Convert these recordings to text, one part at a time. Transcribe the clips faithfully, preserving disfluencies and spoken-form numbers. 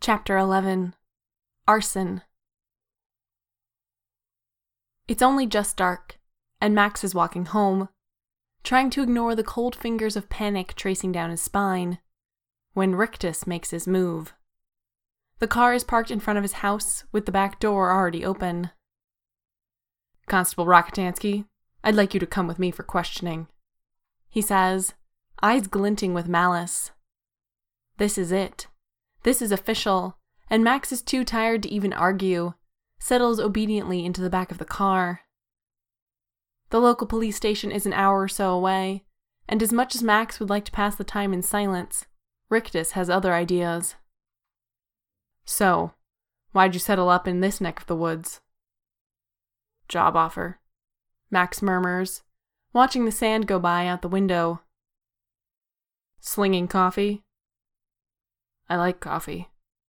Chapter eleven. Arson. It's only just dark, and Max is walking home, trying to ignore the cold fingers of panic tracing down his spine, when Rictus makes his move. The car is parked in front of his house, with the back door already open. "Constable Rokotansky, I'd like you to come with me for questioning," he says, eyes glinting with malice. This is it. This is official, and Max is too tired to even argue, settles obediently into the back of the car. The local police station is an hour or so away, and as much as Max would like to pass the time in silence, Rictus has other ideas. "So, why'd you settle up in this neck of the woods?" "Job offer," Max murmurs, watching the sand go by out the window. "Slinging coffee?" "I like coffee."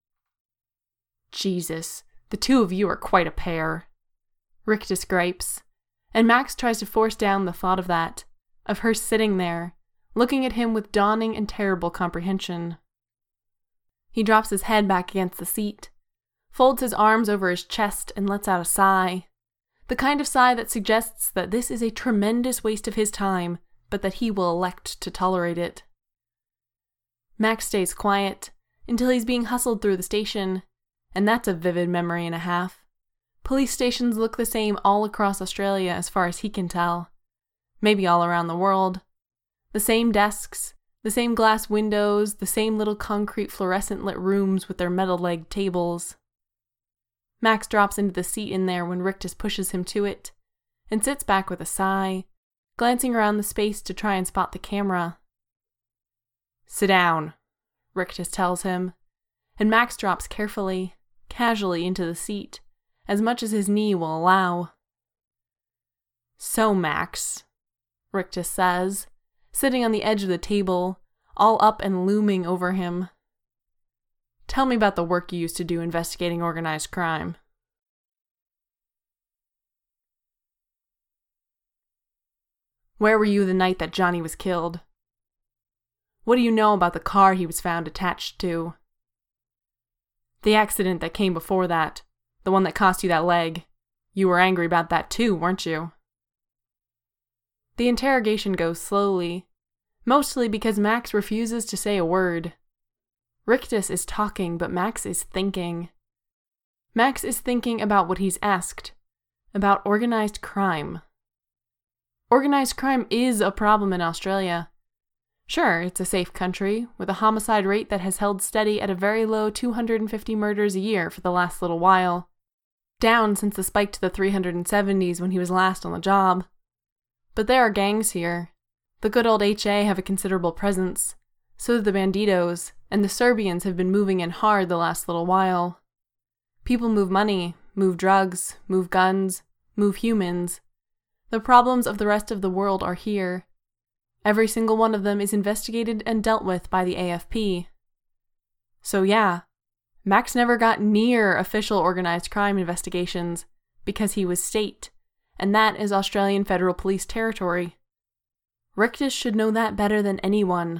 "Jesus, the two of you are quite a pair," Rictus gripes, and Max tries to force down the thought of that, of her sitting there, looking at him with dawning and terrible comprehension. He drops his head back against the seat, folds his arms over his chest, and lets out a sigh, the kind of sigh that suggests that this is a tremendous waste of his time, but that he will elect to tolerate it. Max stays quiet until he's being hustled through the station, and that's a vivid memory and a half. Police stations look the same all across Australia as far as he can tell. Maybe all around the world. The same desks, the same glass windows, the same little concrete fluorescent lit rooms with their metal-legged tables. Max drops into the seat in there when Rictus pushes him to it, and sits back with a sigh, glancing around the space to try and spot the camera. "Sit down," Rictus tells him, and Max drops carefully, casually into the seat, as much as his knee will allow. "So, Max," Rictus says, sitting on the edge of the table, all up and looming over him. "Tell me about the work you used to do investigating organized crime." "Where were you the night that Johnny was killed? What do you know about the car he was found attached to? The accident that came before that, the one that cost you that leg. You were angry about that too, weren't you?" The interrogation goes slowly, mostly because Max refuses to say a word. Rictus is talking, but Max is thinking. Max is thinking about what he's asked, about organized crime. Organized crime is a problem in Australia. Sure, it's a safe country, with a homicide rate that has held steady at a very low two hundred fifty murders a year for the last little while. Down since the spike to the three hundred seventies when he was last on the job. But there are gangs here. The good old H A have a considerable presence. So do the Bandidos, and the Serbians have been moving in hard the last little while. People move money, move drugs, move guns, move humans. The problems of the rest of the world are here. Every single one of them is investigated and dealt with by the A F P. So yeah, Max never got near official organized crime investigations because he was state, and that is Australian Federal Police territory. Rictus should know that better than anyone.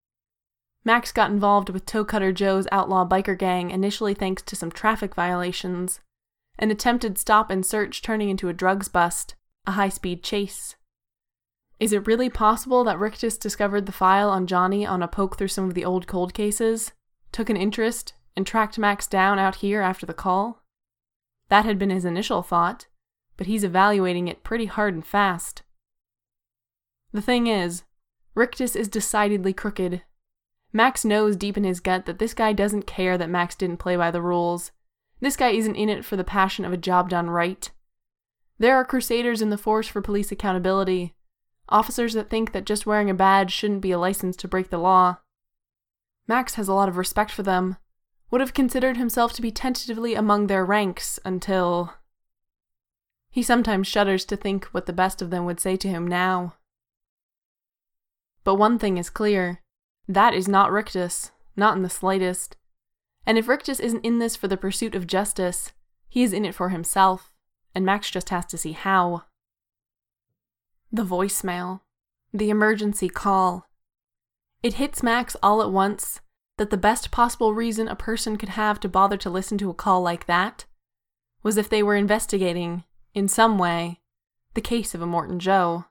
Max got involved with Toe Cutter Joe's outlaw biker gang initially thanks to some traffic violations, an attempted stop and search turning into a drugs bust, a high-speed chase. Is it really possible that Rictus discovered the file on Johnny on a poke through some of the old cold cases, took an interest, and tracked Max down out here after the call? That had been his initial thought, but he's evaluating it pretty hard and fast. The thing is, Rictus is decidedly crooked. Max knows deep in his gut that this guy doesn't care that Max didn't play by the rules. This guy isn't in it for the passion of a job done right. There are crusaders in the force for police accountability, officers that think that just wearing a badge shouldn't be a license to break the law. Max has a lot of respect for them, would have considered himself to be tentatively among their ranks until... He sometimes shudders to think what the best of them would say to him now. But one thing is clear. That is not Rictus, not in the slightest. And if Rictus isn't in this for the pursuit of justice, he is in it for himself, and Max just has to see how. The voicemail. The emergency call. It hits Max all at once that the best possible reason a person could have to bother to listen to a call like that was if they were investigating, in some way, the case of Immortan Joe.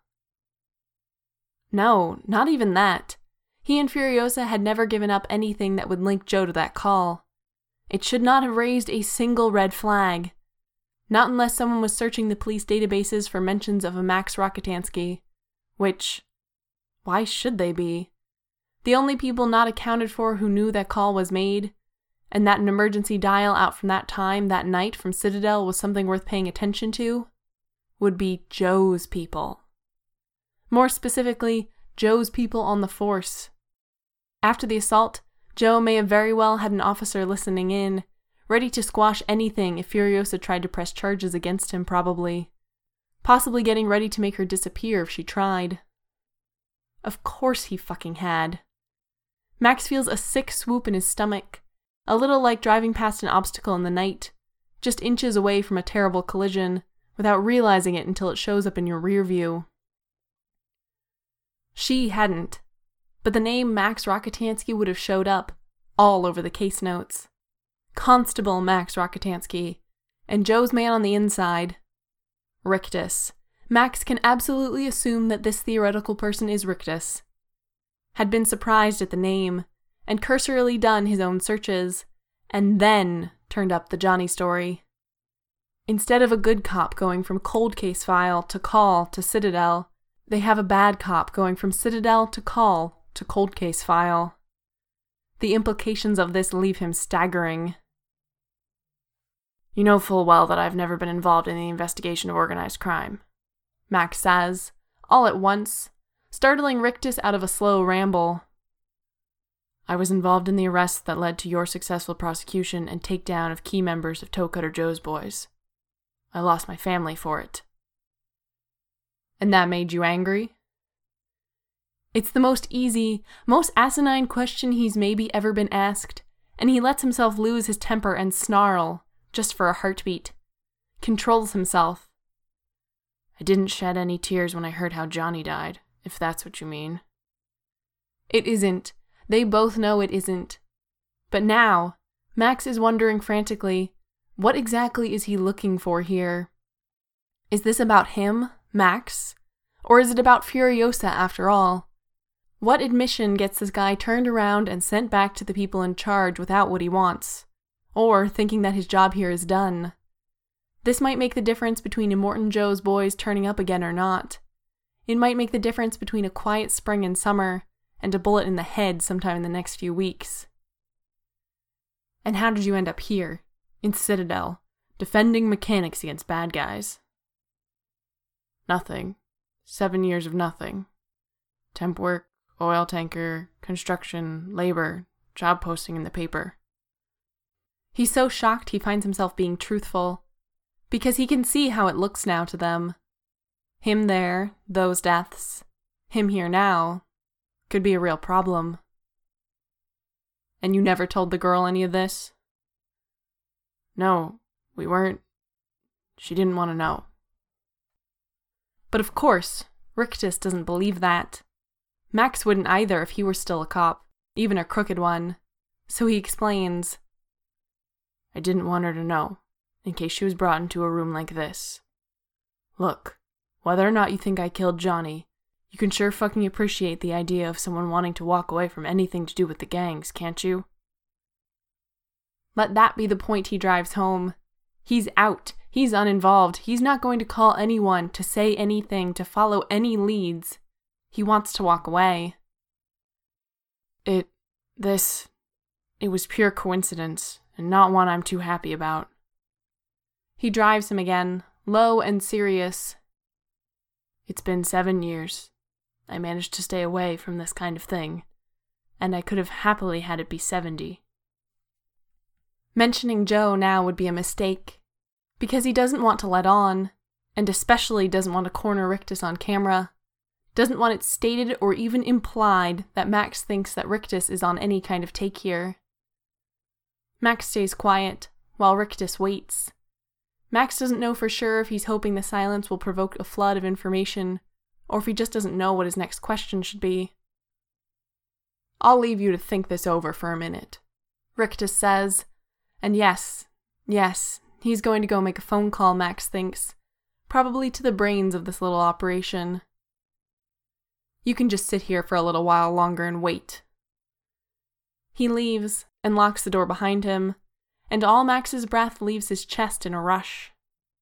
No, not even that. He and Furiosa had never given up anything that would link Joe to that call. It should not have raised a single red flag. Not unless someone was searching the police databases for mentions of a Max Rockatansky, which, why should they be? The only people not accounted for who knew that call was made, and that an emergency dial out from that time, that night, from Citadel was something worth paying attention to, would be Joe's people. More specifically, Joe's people on the force. After the assault, Joe may have very well had an officer listening in, ready to squash anything if Furiosa tried to press charges against him, probably. Possibly getting ready to make her disappear if she tried. Of course he fucking had. Max feels a sick swoop in his stomach, a little like driving past an obstacle in the night, just inches away from a terrible collision, without realizing it until it shows up in your rear view. She hadn't, but the name Max Rockatansky would have showed up, all over the case notes. Constable Max Rockatansky, and Joe's man on the inside. Rictus. Max can absolutely assume that this theoretical person is Rictus. Had been surprised at the name, and cursorily done his own searches, and then turned up the Johnny story. Instead of a good cop going from cold case file to call to Citadel, they have a bad cop going from Citadel to call to cold case file. The implications of this leave him staggering. "You know full well that I've never been involved in the investigation of organized crime," Max says, all at once, startling Rictus out of a slow ramble. "I was involved in the arrest that led to your successful prosecution and takedown of key members of Toe Cutter Joe's boys. I lost my family for it." "And that made you angry?" It's the most easy, most asinine question he's maybe ever been asked, and he lets himself lose his temper and snarl, just for a heartbeat. Controls himself. "I didn't shed any tears when I heard how Johnny died, if that's what you mean." It isn't. They both know it isn't. But now, Max is wondering frantically, what exactly is he looking for here? Is this about him, Max? Or is it about Furiosa after all? What admission gets this guy turned around and sent back to the people in charge without what he wants? Or thinking that his job here is done? This might make the difference between Immortan Joe's boys turning up again or not. It might make the difference between a quiet spring in summer and a bullet in the head sometime in the next few weeks. "And how did you end up here, in Citadel, defending mechanics against bad guys?" "Nothing. Seven years of nothing. Temp work, oil tanker, construction, labor, job posting in the paper." He's so shocked he finds himself being truthful, because he can see how it looks now to them. Him there, those deaths, him here now, could be a real problem. "And you never told the girl any of this?" "No, we weren't. She didn't want to know." But of course, Rictus doesn't believe that. Max wouldn't either if he were still a cop, even a crooked one. So he explains. "I didn't want her to know, in case she was brought into a room like this. Look, whether or not you think I killed Johnny, you can sure fucking appreciate the idea of someone wanting to walk away from anything to do with the gangs, can't you?" Let that be the point he drives home. He's out. He's uninvolved. He's not going to call anyone, to say anything, to follow any leads. He wants to walk away. It, this, it was pure coincidence, and not one I'm too happy about." He drives him again, low and serious. "It's been seven years. I managed to stay away from this kind of thing, and I could have happily had it be seventy. Mentioning Joe now would be a mistake, because he doesn't want to let on, and especially doesn't want to corner Rictus on camera. Doesn't want it stated or even implied that Max thinks that Rictus is on any kind of take here. Max stays quiet, while Rictus waits. Max doesn't know for sure if he's hoping the silence will provoke a flood of information, or if he just doesn't know what his next question should be. I'll leave you to think this over for a minute, Rictus says. And yes, yes, he's going to go make a phone call, Max thinks. Probably to the brains of this little operation. You can just sit here for a little while longer and wait. He leaves and locks the door behind him, and all Max's breath leaves his chest in a rush.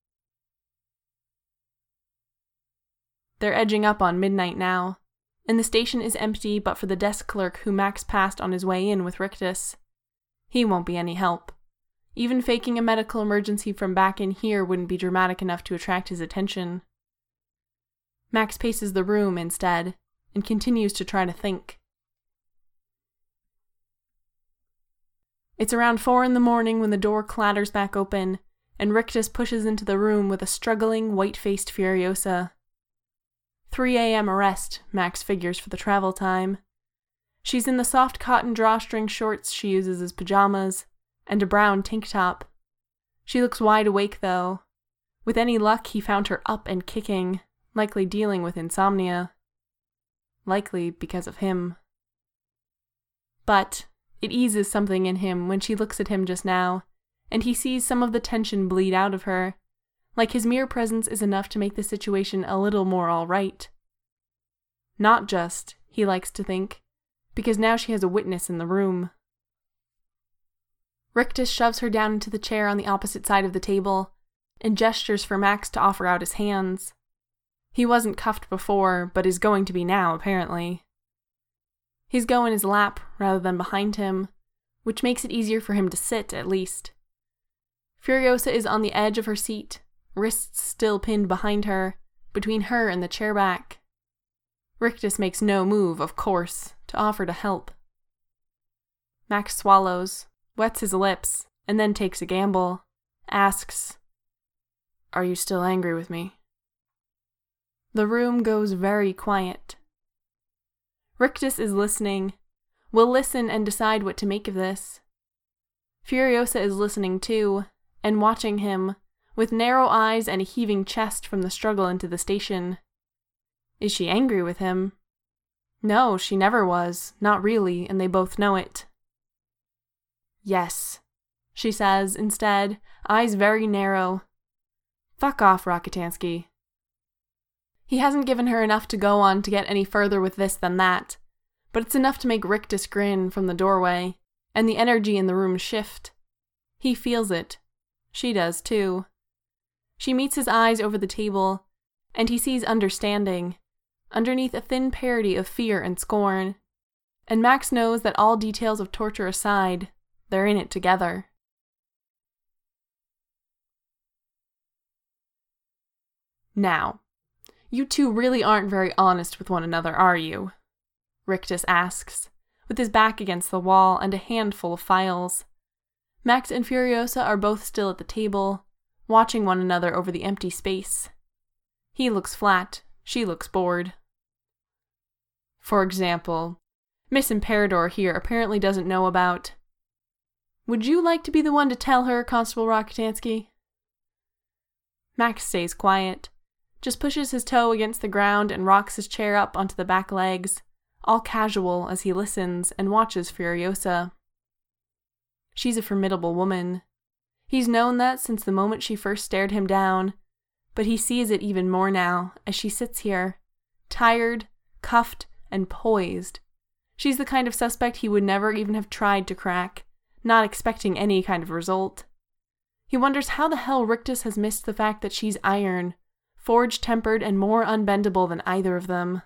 They're edging up on midnight now, and the station is empty but for the desk clerk who Max passed on his way in with Rictus. He won't be any help. Even faking a medical emergency from back in here wouldn't be dramatic enough to attract his attention. Max paces the room instead, and continues to try to think. It's around four in the morning when the door clatters back open, and Rictus pushes into the room with a struggling, white-faced Furiosa. three a.m. arrest, Max figures for the travel time. She's in the soft cotton drawstring shorts she uses as pajamas, and a brown tank top. She looks wide awake, though. With any luck, he found her up and kicking, likely dealing with insomnia. Likely because of him. But it eases something in him when she looks at him just now, and he sees some of the tension bleed out of her, like his mere presence is enough to make the situation a little more all right. Not just, he likes to think, because now she has a witness in the room. Rictus shoves her down into the chair on the opposite side of the table, and gestures for Max to offer out his hands. He wasn't cuffed before, but is going to be now, apparently. His go in his lap rather than behind him, which makes it easier for him to sit, at least. Furiosa is on the edge of her seat, wrists still pinned behind her, between her and the chair back. Rictus makes no move, of course, to offer to help. Max swallows, wets his lips, and then takes a gamble, asks, "Are you still angry with me?" The room goes very quiet. Rictus is listening, will listen and decide what to make of this. Furiosa is listening too, and watching him, with narrow eyes and a heaving chest from the struggle into the station. Is she angry with him? No, she never was, not really, and they both know it. "Yes," she says instead, eyes very narrow. "Fuck off, Rockatansky." He hasn't given her enough to go on to get any further with this than that, but it's enough to make Rictus grin from the doorway, and the energy in the room shift. He feels it. She does too. She meets his eyes over the table, and he sees understanding, underneath a thin parody of fear and scorn, and Max knows that all details of torture aside, they're in it together. Now, you two really aren't very honest with one another, are you? Rictus asks, with his back against the wall and a handful of files. Max and Furiosa are both still at the table, watching one another over the empty space. He looks flat, she looks bored. For example, Miss Imperador here apparently doesn't know about... Would you like to be the one to tell her, Constable Rockatansky? Max stays quiet, just pushes his toe against the ground and rocks his chair up onto the back legs, all casual as he listens and watches Furiosa. She's a formidable woman. He's known that since the moment she first stared him down, but he sees it even more now as she sits here, tired, cuffed, and poised. She's the kind of suspect he would never even have tried to crack, not expecting any kind of result. He wonders how the hell Rictus has missed the fact that she's iron, forge-tempered and more unbendable than either of them.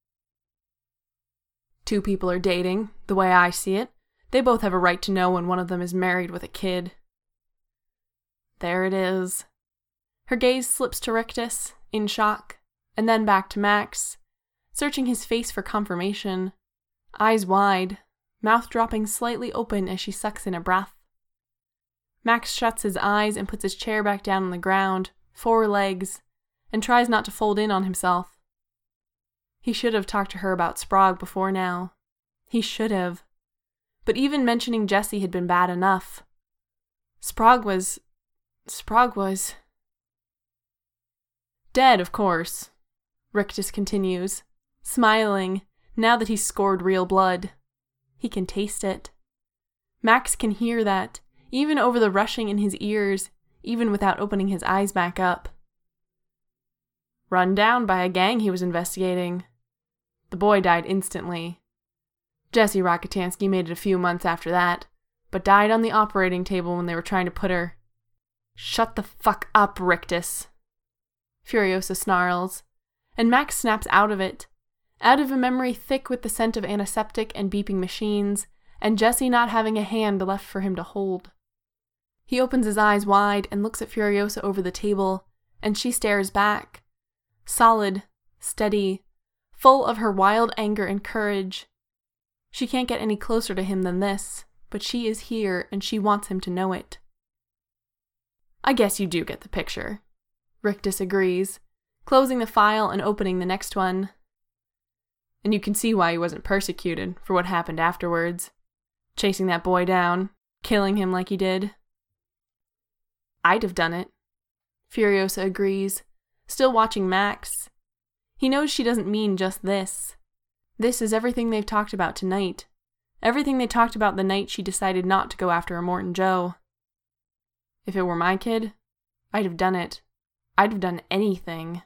Two people are dating, the way I see it. They both have a right to know when one of them is married with a kid. There it is. Her gaze slips to Rictus, in shock, and then back to Max, searching his face for confirmation, eyes wide, mouth dropping slightly open as she sucks in a breath. Max shuts his eyes and puts his chair back down on the ground, four legs, and tries not to fold in on himself. He should have talked to her about Sprague before now. He should have. But even mentioning Jessie had been bad enough. Sprague was... Sprague was... Dead, of course, Rictus continues, smiling, now that he's scored real blood. He can taste it. Max can hear that, even over the rushing in his ears, even without opening his eyes back up. Run down by a gang he was investigating. The boy died instantly. Jessie Rakitansky made it a few months after that, but died on the operating table when they were trying to put her. Shut the fuck up, Rictus. Furiosa snarls, and Max snaps out of it, out of a memory thick with the scent of antiseptic and beeping machines, and Jessie not having a hand left for him to hold. He opens his eyes wide and looks at Furiosa over the table, and she stares back. Solid, steady, full of her wild anger and courage. She can't get any closer to him than this, but she is here and she wants him to know it. I guess you do get the picture. Rictus agrees, closing the file and opening the next one. And you can see why he wasn't persecuted for what happened afterwards. Chasing that boy down, killing him like he did. I'd have done it. Furiosa agrees, still watching Max. He knows she doesn't mean just this. This is everything they've talked about tonight. Everything they talked about the night she decided not to go after Immortan Joe. If it were my kid, I'd have done it. I'd have done anything.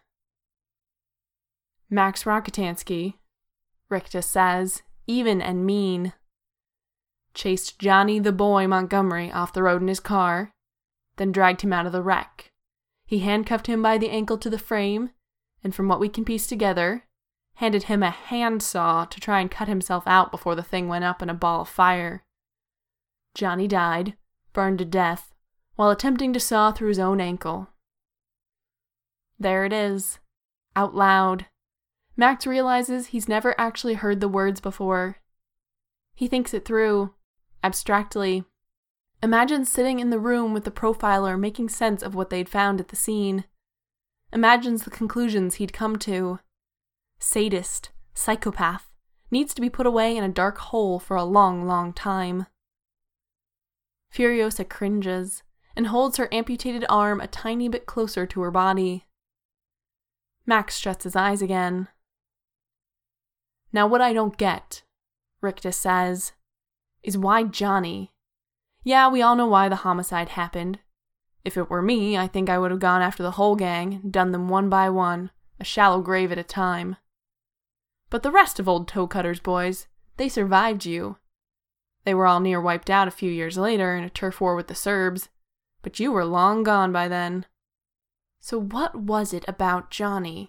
Max Rakitansky, Rictus says, even and mean, chased Johnny the boy Montgomery off the road in his car, then dragged him out of the wreck. He handcuffed him by the ankle to the frame, and from what we can piece together, handed him a handsaw to try and cut himself out before the thing went up in a ball of fire. Johnny died, burned to death, while attempting to saw through his own ankle. There it is, out loud. Max realizes he's never actually heard the words before. He thinks it through, abstractly. Imagines sitting in the room with the profiler making sense of what they'd found at the scene. Imagines the conclusions he'd come to. Sadist, psychopath, needs to be put away in a dark hole for a long, long time. Furiosa cringes and holds her amputated arm a tiny bit closer to her body. Max shuts his eyes again. Now what I don't get, Rictus says, is why Johnny? Yeah, we all know why the homicide happened. If it were me, I think I would have gone after the whole gang, done them one by one, a shallow grave at a time. But the rest of old Toe Cutter's boys, they survived you. They were all near wiped out a few years later in a turf war with the Serbs, but you were long gone by then. So what was it about Johnny?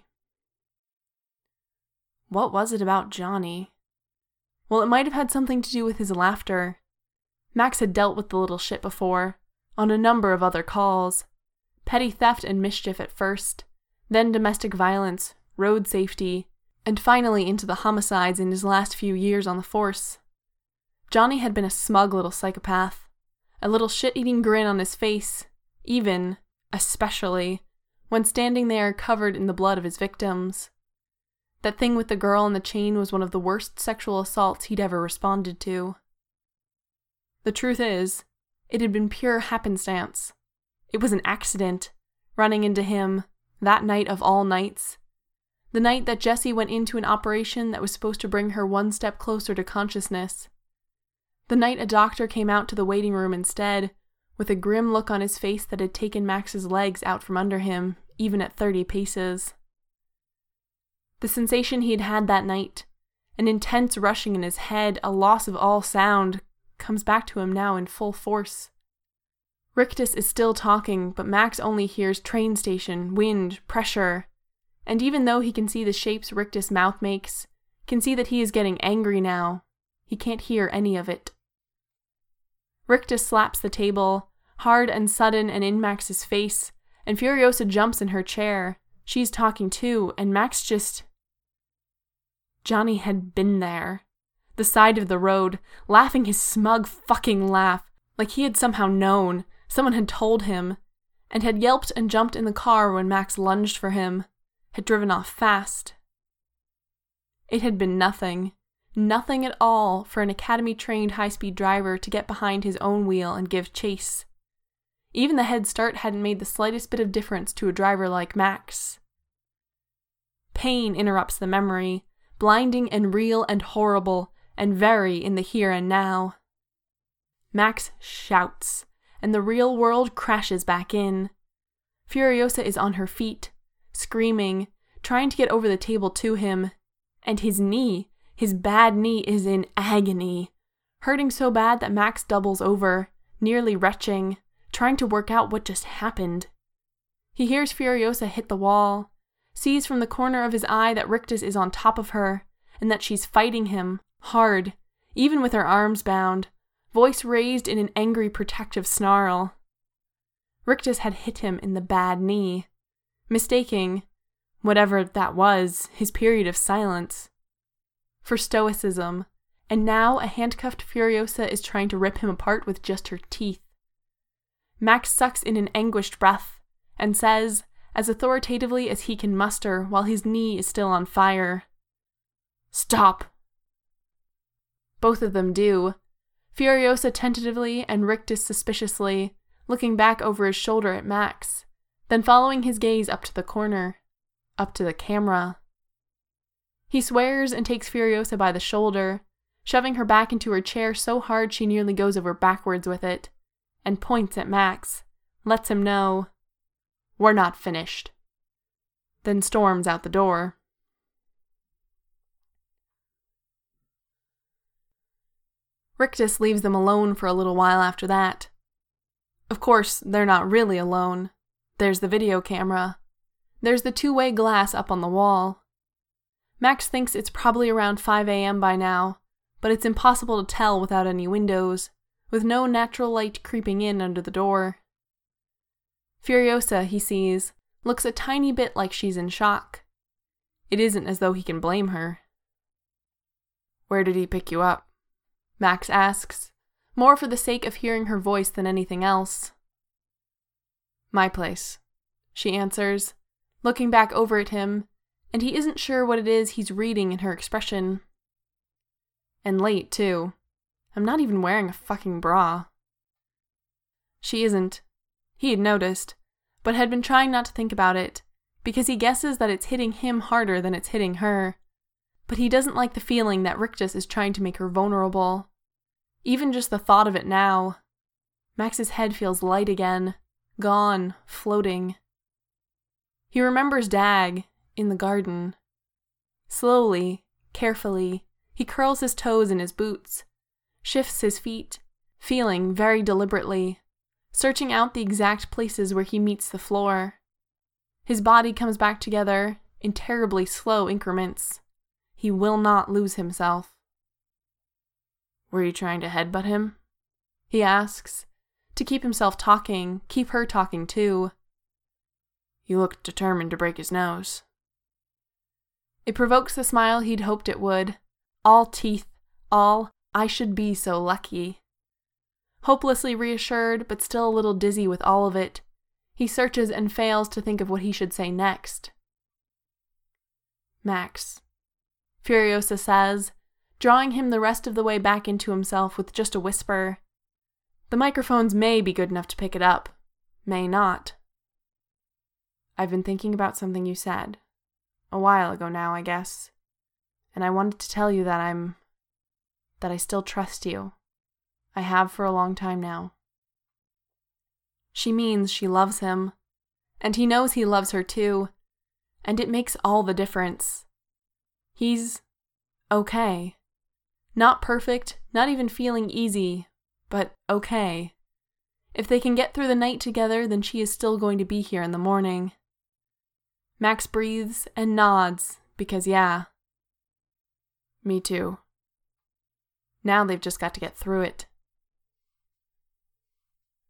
What was it about Johnny? Well, it might have had something to do with his laughter. Max had dealt with the little shit before, on a number of other calls. Petty theft and mischief at first, then domestic violence, road safety, and finally into the homicides in his last few years on the force. Johnny had been a smug little psychopath, a little shit-eating grin on his face, even, especially, when standing there covered in the blood of his victims. That thing with the girl on the chain was one of the worst sexual assaults he'd ever responded to. The truth is, it had been pure happenstance. It was an accident, running into him, that night of all nights. The night that Jessie went into an operation that was supposed to bring her one step closer to consciousness. The night a doctor came out to the waiting room instead, with a grim look on his face that had taken Max's legs out from under him, even at thirty paces. The sensation he had had that night, an intense rushing in his head, a loss of all sound, comes back to him now in full force. Rictus is still talking, but Max only hears train station, wind, pressure, and even though he can see the shapes Rictus' mouth makes, can see that he is getting angry now, he can't hear any of it. Rictus slaps the table, hard and sudden and in Max's face, and Furiosa jumps in her chair. She's talking too, and Max just... Johnny had been there. The side of the road, laughing his smug fucking laugh, like he had somehow known, someone had told him, and had yelped and jumped in the car when Max lunged for him, had driven off fast. It had been nothing, nothing at all for an academy-trained high-speed driver to get behind his own wheel and give chase. Even the head start hadn't made the slightest bit of difference to a driver like Max. Pain interrupts the memory, blinding and real and horrible, and very in the here and now. Max shouts, and the real world crashes back in. Furiosa is on her feet, screaming, trying to get over the table to him, and his knee, his bad knee, is in agony, hurting so bad that Max doubles over, nearly retching, trying to work out what just happened. He hears Furiosa hit the wall, sees from the corner of his eye that Rictus is on top of her, and that she's fighting him, hard, even with her arms bound, voice raised in an angry protective snarl. Rictus had hit him in the bad knee, mistaking, whatever that was, his period of silence, for stoicism, and now a handcuffed Furiosa is trying to rip him apart with just her teeth. Max sucks in an anguished breath, and says, as authoritatively as he can muster while his knee is still on fire, "Stop!" Both of them do, Furiosa tentatively and Rictus suspiciously, looking back over his shoulder at Max, then following his gaze up to the corner, up to the camera. He swears and takes Furiosa by the shoulder, shoving her back into her chair so hard she nearly goes over backwards with it, and points at Max, lets him know, "We're not finished," then storms out the door. Rictus leaves them alone for a little while after that. Of course, they're not really alone. There's the video camera. There's the two-way glass up on the wall. Max thinks it's probably around five a.m. by now, but it's impossible to tell without any windows, with no natural light creeping in under the door. Furiosa, he sees, looks a tiny bit like she's in shock. It isn't as though he can blame her. "Where did he pick you up?" Max asks, more for the sake of hearing her voice than anything else. "My place," she answers, looking back over at him, and he isn't sure what it is he's reading in her expression. "And late, too. I'm not even wearing a fucking bra." She isn't. He had noticed, but had been trying not to think about it, because he guesses that it's hitting him harder than it's hitting her. But he doesn't like the feeling that Rictus is trying to make her vulnerable. Even just the thought of it now. Max's head feels light again, gone, floating. He remembers Dag, in the garden. Slowly, carefully, he curls his toes in his boots, shifts his feet, feeling very deliberately, searching out the exact places where he meets the floor. His body comes back together in terribly slow increments. He will not lose himself. "Were you trying to headbutt him?" he asks, to keep himself talking, keep her talking too. "You looked determined to break his nose." It provokes the smile he'd hoped it would. All teeth, all, "I should be so lucky." Hopelessly reassured, but still a little dizzy with all of it, he searches and fails to think of what he should say next. "Max," Furiosa says, drawing him the rest of the way back into himself with just a whisper. The microphones may be good enough to pick it up, may not. "I've been thinking about something you said. A while ago now, I guess. And I wanted to tell you that I'm... that I still trust you. I have for a long time now." She means she loves him. And he knows he loves her too. And it makes all the difference. He's... okay. Not perfect, not even feeling easy, but okay. If they can get through the night together, then she is still going to be here in the morning. Max breathes and nods, because yeah. "Me too." Now they've just got to get through it.